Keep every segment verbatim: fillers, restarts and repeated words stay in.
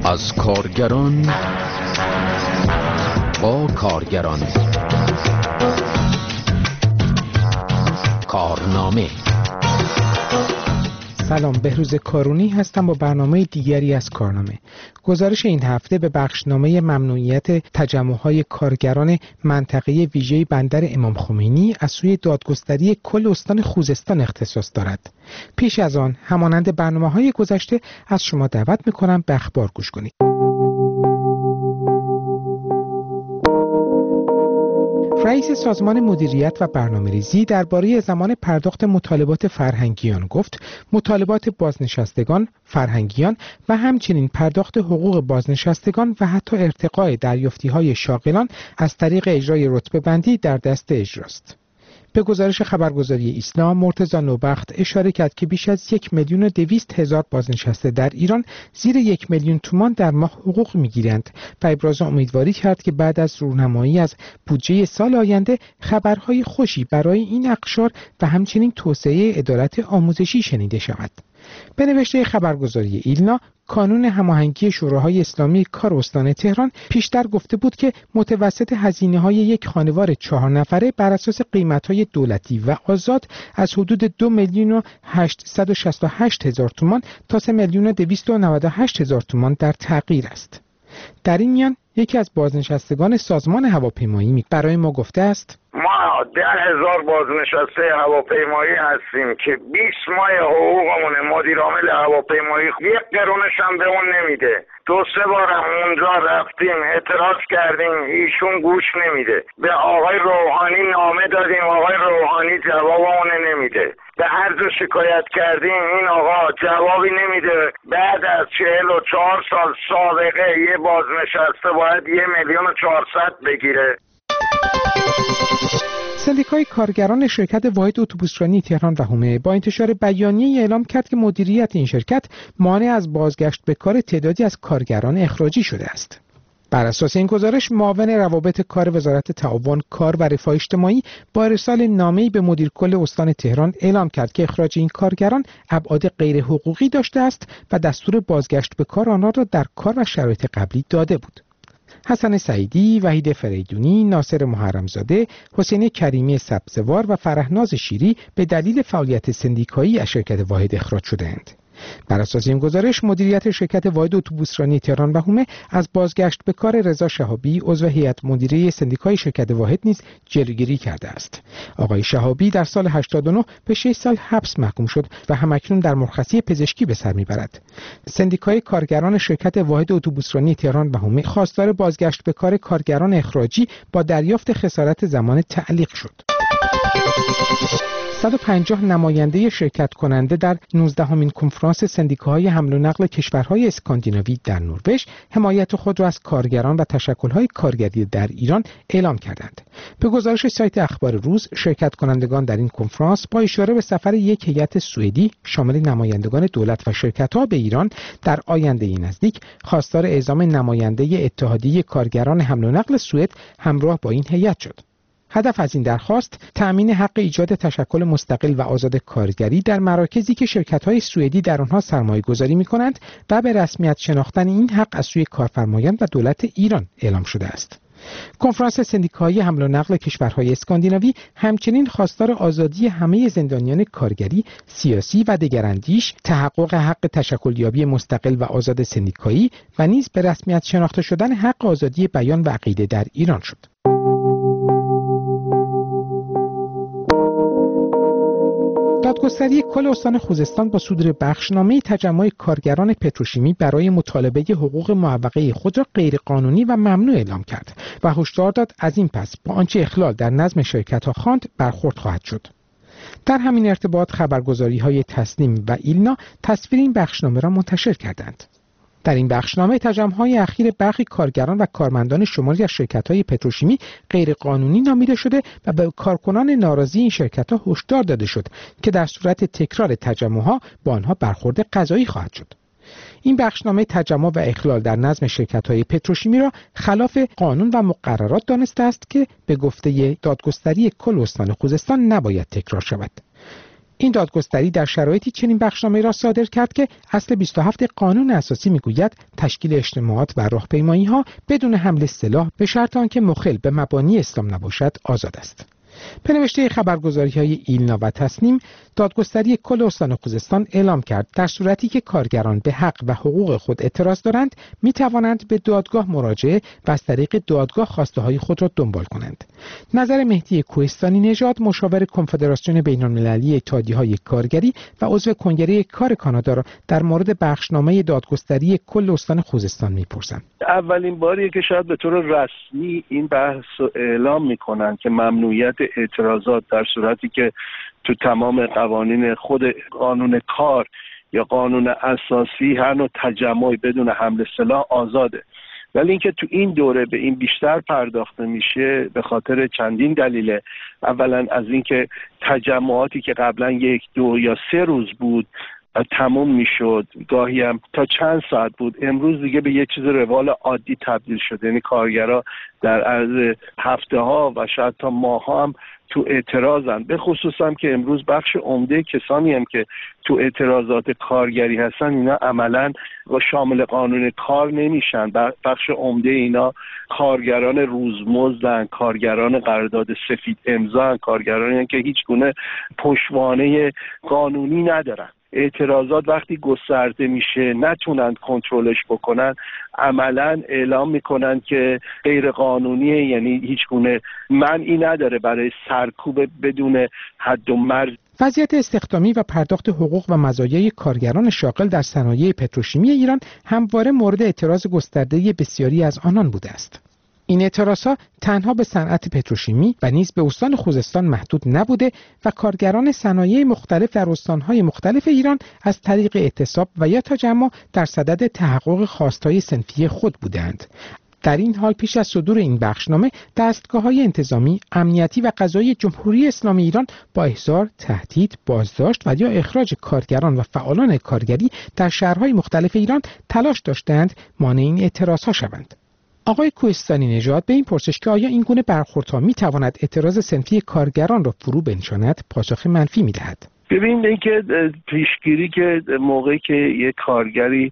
از کارگران با کارگران. کارنامه. سلام، بهروز کارونی هستم با برنامه دیگری از کارنامه. گزارش این هفته به بخشنامه ممنوعیت تجمع‌های کارگران منطقه ویژه بندر امام خمینی از سوی دادگستری کل استان خوزستان اختصاص دارد. پیش از آن، همانند برنامه‌های گذشته، از شما دعوت می‌کنم به اخبار گوش کنید. رئیس سازمان مدیریت و برنامه‌ریزی درباره زمان پرداخت مطالبات فرهنگیان گفت مطالبات بازنشستگان، فرهنگیان و همچنین پرداخت حقوق بازنشستگان و حتی ارتقاء دریافتی‌های شاغلان از طریق اجرای رتبه بندی در دست اجراست. به گزارش خبرگزاری اسلام، مرتضی نوبخت اشاره کرد که بیش از یک میلیون و دویست هزار بازنشسته در ایران زیر یک میلیون تومان در ماه حقوق میگیرند و ابراز امیدواری کرد که بعد از رونمایی از بودجه سال آینده خبرهای خوشی برای این اقشار و همچنین توسعه عدالت آموزشی شنیده شود. به نوشته خبرگزاری ایلنا، کانون هماهنگی شوراهای اسلامی کار استان تهران پیشتر گفته بود که متوسط هزینه‌های یک خانوار چهار نفره بر اساس قیمت‌های دولتی و آزاد از حدود دو میلیون و هشتصد و شصت و هشت هزار تومان تا سه میلیون و دویست و نود و هشت هزار تومان در تغییر است. در این میان یکی از بازنشستگان سازمان هواپیمایی برای ما گفته است: ما ده هزار بازنشسته هواپیمایی هستیم که بیست ماه حقوقمونه. مدیر عامل هواپیمایی یک قرونش هم به اون نمیده. دو سه بار هم اونجا رفتیم اعتراض کردیم، ایشون گوش نمیده. به آقای روحانی نامه دادیم، آقای روحانی جوابمون نمیده. به هر جا شکایت کردیم این آقا جوابی نمیده. بعد از چهل و چهار سال سابقه یه بازنشسته باید یه میلیون و چهارصد بگیره. سندیکای کارگران شرکت واحد اتوبوسرانی تهران و حومه با انتشار بیانیه‌ای اعلام کرد که مدیریت این شرکت مانع از بازگشت به کار تعدادی از کارگران اخراجی شده است. بر اساس این گزارش، معاون روابط کار وزارت تعاون، کار و رفاه اجتماعی با ارسال نامه‌ای به مدیر کل استان تهران اعلام کرد که اخراج این کارگران ابعاد غیر حقوقی داشته است و دستور بازگشت به کار آنها را در کار و شرایط قبلی داده بود. حسن سعیدی، وحید فریدونی، ناصر محرمزاده، حسین کریمی سبزوار و فرهناز شیری به دلیل فعالیت سندیکایی از شرکت واحد اخراج شدند. بر اساس این گزارش، مدیریت شرکت واحد اتوبوسرانی تهران و حومه از بازگشت به کار رضا شهابی، عضو هیئت مدیره سندیکای شرکت واحد نیز جلوگیری کرده است. آقای شهابی در سال هشتاد و نه به شش سال حبس محکوم شد و همکنون در مرخصی پزشکی به سر میبرد. سندیکای کارگران شرکت واحد اتوبوسرانی تهران و حومه خواستار بازگشت به کار کارگران اخراجی با دریافت خسارت زمان تعلیق شد. صد و پنجاه نماینده شرکت کننده در نوزدهمین کنفرانس سندیکاهای حمل و نقل کشورهای اسکاندیناوی در نروژ حمایت خود را از کارگران و تشکل‌های کارگری در ایران اعلام کردند. به گزارش سایت اخبار روز، شرکت کنندگان در این کنفرانس با اشاره به سفر یک هیئت سوئدی شامل نمایندگان دولت و شرکت‌ها به ایران در آینده نزدیک خواستار اعزام نماینده اتحادیه کارگران حمل و نقل سوئد همراه با این هیئت شد. هدف از این درخواست تأمین حق ایجاد تشکل مستقل و آزاد کارگری در مراکزی که شرکت‌های سوئدی در آنها سرمایه‌گذاری می‌کنند و به رسمیت شناختن این حق از سوی کارفرمایان و دولت ایران اعلام شده است. کنفرانس سندیکاهای حمل و نقل کشورهای اسکاندیناوی همچنین خواستار آزادی همه زندانیان کارگری، سیاسی و دگراندیش، تحقق حق تشکلیابی مستقل و آزاد سندیکایی و نیز به رسمیت شناخته شدن حق آزادی بیان و عقیده در ایران شد. دادگستری کل استان خوزستان با صدور بخشنامه تجمع کارگران پتروشیمی برای مطالبه حقوق معوقه خود را غیرقانونی و ممنوع اعلام کرد و هشدار داد از این پس با آنچه اخلال در نظم شرکت‌ها خواند برخورد خواهد شد. در همین ارتباط خبرگزاری‌های تسنیم و ایلنا تصویر این بخشنامه را منتشر کردند. در این بخشنامه تجمع‌های اخیر برخی کارگران و کارمندان شماری از شرکت‌های پتروشیمی غیرقانونی نامیده شده و به کارکنان ناراضی این شرکت‌ها هشدار داده شد که در صورت تکرار تجمع‌ها با آنها برخورد قضایی خواهد شد. این بخشنامه تجمع و اخلال در نظم شرکت‌های پتروشیمی را خلاف قانون و مقررات دانسته است که به گفته دادگستری کل استان خوزستان نباید تکرار شود. این دادگستری در شرایطی چنین بخشنامه‌ای را صادر کرد که اصل بیست و هفت قانون اساسی میگوید تشکیل اجتماعات و راهپیمایی‌ها بدون حمل سلاح به شرط آنکه مخل به مبانی اسلام نباشد آزاد است. به نوشته خبرگزاری‌های ایلنا و تصنیم، دادگستری کل استان خوزستان اعلام کرد در صورتی که کارگران به حق و حقوق خود اعتراض دارند، می‌توانند به دادگاه مراجعه و از طریق دادگاه خواسته‌های خود را دنبال کنند. نظر مهدی کوهستانی نژاد، مشاور کنفدراسیون بین‌المللی اتحادیه‌های کارگری و عضو کنگره کار کانادا را در مورد بخشنامه دادگستری کل استان خوزستان می‌پرسم. اولین باریه که شاید به طور رسمی این بحث رو اعلام می‌کنند که ممنوعیت اعتراضات در صورتی که تو تمام قوانین خود قانون کار یا قانون اساسی هر نوع تجمعی بدون حمل سلاح آزاده، ولی اینکه تو این دوره به این بیشتر پرداخته میشه به خاطر چندین دلیله. اولا از اینکه تجمعاتی که قبلا یک دو یا سه روز بود تموم میشد، گاهی هم تا چند ساعت بود، امروز دیگه به یه چیز روال عادی تبدیل شده. یعنی کارگرها در عرض هفته ها و شاید تا ماه ها هم تو اعتراضن. به خصوص هم که امروز بخش عمده کسانی هم که تو اعتراضات کارگری هستن اینا عملاً و شامل قانون کار نمیشن. بخش عمده اینا کارگران روزمزدن، کارگران قرارداد سفید امضا، کارگرانی که هیچ گونه پشتوانه قانونی ندارن. اعتراضات وقتی گسترده میشه نتونن کنترلش بکنن، عملاً اعلام میکنن که غیر قانونیه، یعنی هیچ گونه معنی نداره برای سرکوب بدون حد و مرز. وضعیت استخدامی و پرداخت حقوق و مزایای کارگران شاغل در صنایع پتروشیمی ایران همواره مورد اعتراض گسترده بسیاری از آنان بوده است. این اعتراضها تنها به صنعت پتروشیمی و نیز به استان خوزستان محدود نبوده و کارگران صنایع مختلف در استانهای مختلف ایران از طریق اعتصاب و یا تجمع در صدد تحقق خواستهای صنفی خود بودند. در این حال پیش از صدور این بخشنامه، دستگاه‌های انتظامی، امنیتی و قضایی جمهوری اسلامی ایران با احضار، تهدید، بازداشت و یا اخراج کارگران و فعالان کارگری در شهرهای مختلف ایران تلاش داشتند مانع این اعتراضها شوند. آقای کوهستانی نژاد به این پرسش که آیا این گونه برخوردها می‌تواند اعتراض صنفی کارگران را فرو بنشاند، پاسخ منفی می‌دهد. ببینید اینکه پیشگیری که موقعی که یک کارگری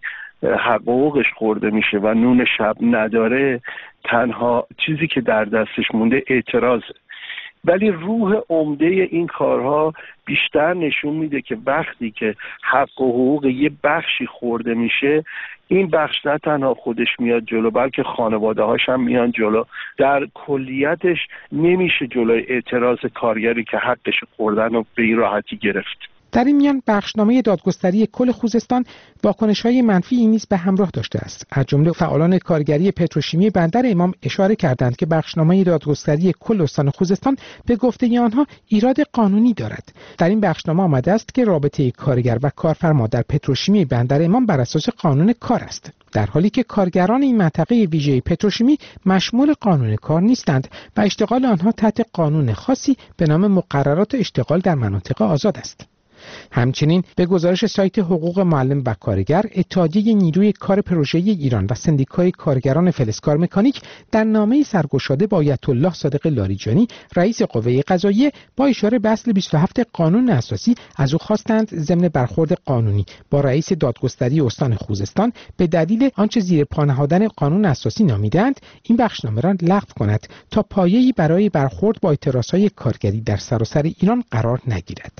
حقوقش خورده میشه و نون شب نداره، تنها چیزی که در دستش مونده اعتراضه. ولی روح عمده این کارها بیشتر نشون میده که وقتی که حق و حقوق یه بخشی خورده میشه، این بخش نه تنها خودش میاد جلو بلکه خانواده هاش هم میان جلو. در کلیتش نمیشه جلوی اعتراض کارگری که حقش خوردن رو به این راحتی گرفت. در این میان بخشنامه دادگستری کل خوزستان واکنش‌های منفی نیز به همراه داشته است. از جمله فعالان کارگری پتروشیمی بندر امام اشاره کردند که بخشنامه دادگستری کل استان خوزستان به گفته آنها ایراد قانونی دارد. در این بخشنامه آمده است که رابطه کارگر و کارفرما در پتروشیمی بندر امام بر اساس قانون کار است، در حالی که کارگران این منطقه ویژه پتروشیمی مشمول قانون کار نیستند و اشتغال آنها تحت قانون خاصی به نام مقررات اشتغال در مناطق آزاد است. همچنین به گزارش سایت حقوق معلم و کارگر، اتحادیه نیروی کار پروژه‌ای ایران و سندیکای کارگران فلزکار مکانیک در نامه‌ای سرگشاده با آیت الله صادق لاریجانی، رئیس قوه قضاییه، با اشاره به اصل بیست و هفت قانون اساسی از او خواستند ضمن برخورد قانونی با رئیس دادگستری استان خوزستان به دلیل آنچه زیر پا نهادن قانون اساسی نامیدند، این بخشنامه را لغو کند تا پایه‌ای برای برخورد با اعتراضهای کارگری در سراسر ایران قرار نگیرد.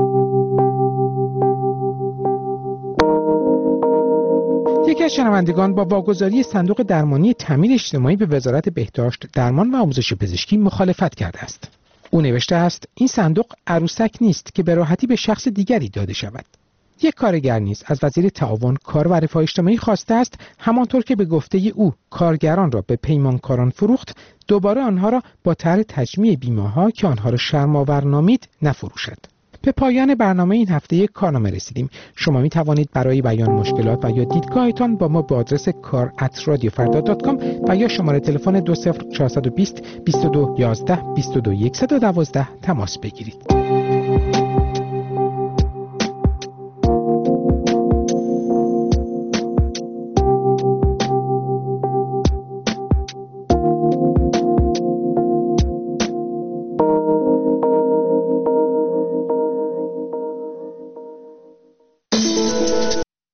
یکی از شنوندگان با واگذاری صندوق درمانی تامین اجتماعی به وزارت بهداشت، درمان و آموزش پزشکی مخالفت کرده است. او نوشته است این صندوق عروسک نیست که به راحتی به شخص دیگری داده شود. یک کارگر نیز از وزیر تعاون، کار و رفاه اجتماعی خواسته است همانطور که به گفته او کارگران را به پیمانکاران فروخت، دوباره آنها را با طرح تجمیع بیمه‌ها که آنها را شرم‌آور نامید نفروشد. به پایان برنامه این هفته یک کارنامه رسیدیم. شما می توانید برای بیان مشکلات و یا دیدگاهتان با ما به آدرس کار ات رادیو فردا دات کام و یا شماره تلفن دو صفر چهار دو صفر بیست بیست و دو یازده بیست و دو صفر یک یک دو تماس بگیرید.